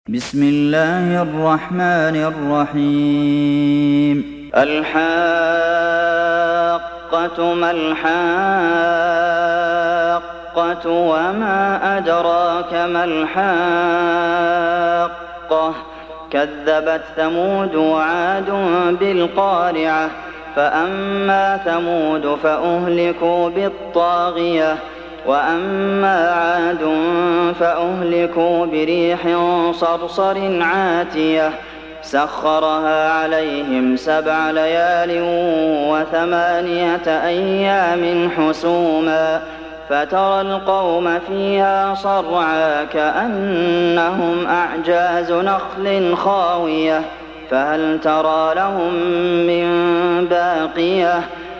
بسم الله الرحمن الرحيم الحاقة ما الحاقة وما أدراك ما الحاقة كذبت ثمود وعاد بالقارعة فأما ثمود فأهلكوا بالطاغية وأما عاد فأهلكوا بريح صرصر عاتية سخرها عليهم 7 ليال و8 أيام حسوما فترى القوم فيها صرعى كأنهم أعجاز نخل خاوية فهل ترى لهم من باقية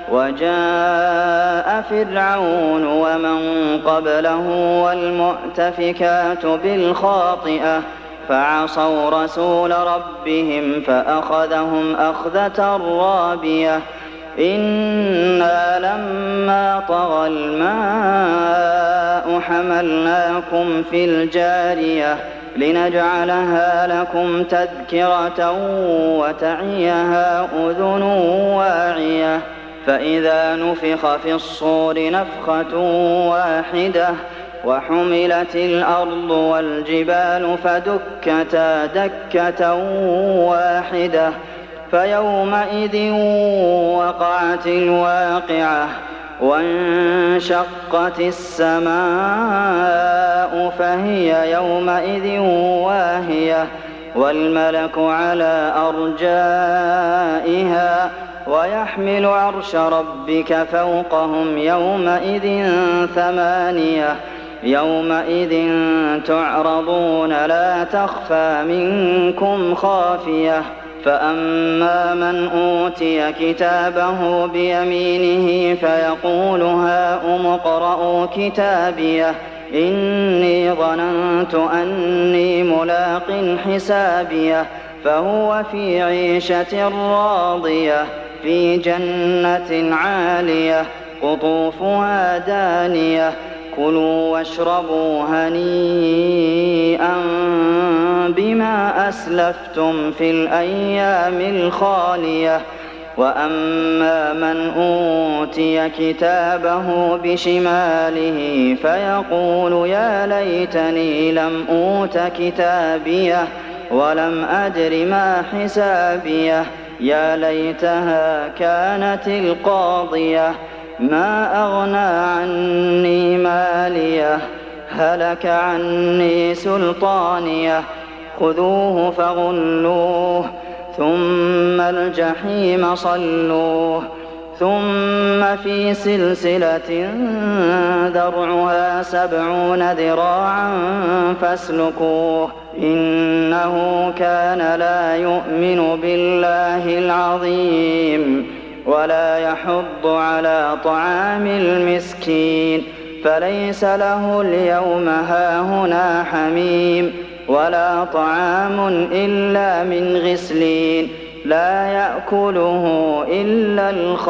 وجاء فرعون ومن قبله والمؤتفكات بالخاطئة فعصوا رسول ربهم فأخذهم أخذة رابية إنا لما طغى الماء حملناكم في الجارية لنجعلها لكم تذكرة وتعيها أذن واعية فإذا نفخ في الصور نفخة واحدة وحملت الأرض والجبال فدكتا دكة واحدة فيومئذ وقعت الواقعة وانشقت السماء فهي يومئذ واهية والملك على أرجائها ويحمل عرش ربك فوقهم يومئذ 8 يومئذ تعرضون لا تخفى منكم خافية فأما من أوتي كتابه بيمينه فيقول هاؤم اقرءوا كتابيه إني ظننت أني ملاق حسابيه فهو في عيشة راضية في جنة عالية قطوفها دانية كلوا واشربوا هنيئا بما أسلفتم في الأيام الخالية وأما من أوتي كتابه بشماله فيقول يا ليتني لم أوت كتابيه ولم أدر ما حسابيه يا ليتها كانت القاضية ما أغنى عني ماليه هلك عني سلطانيه خذوه فغلوه ثم الجحيم صلوه ثم في سلسلة ذرعها 70 ذراعا فاسلكوه إنه كان لا يؤمن بالله العظيم ولا يحض على طعام المسكين فليس له اليوم هاهنا حميم ولا طعام إلا من غسلين لا يأكله إلا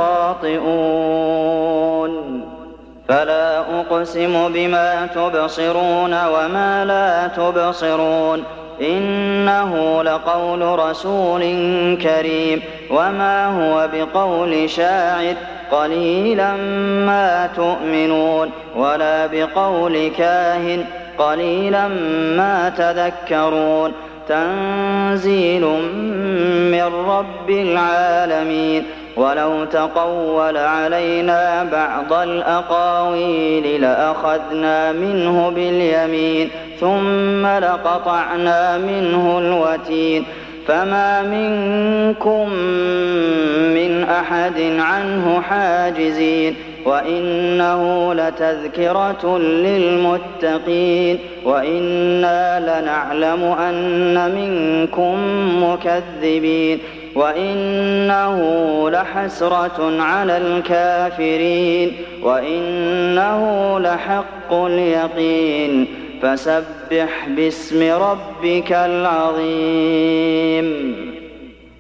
الخاطئون فلا أقسم بما تبصرون وما لا تبصرون إنه لقول رسول كريم وما هو بقول شاعر قليلا ما تؤمنون ولا بقول كاهن قليلا ما تذكرون تنزيل من رب العالمين ولو تقول علينا بعض الأقاويل لأخذنا منه باليمين ثم لقطعنا منه الوتين فما منكم من أحد عنه حاجزين وإنه لتذكرة للمتقين وإنا لنعلم أن منكم مكذبين وإنه لحسرة على الكافرين وإنه لحق اليقين فسبح باسم ربك العظيم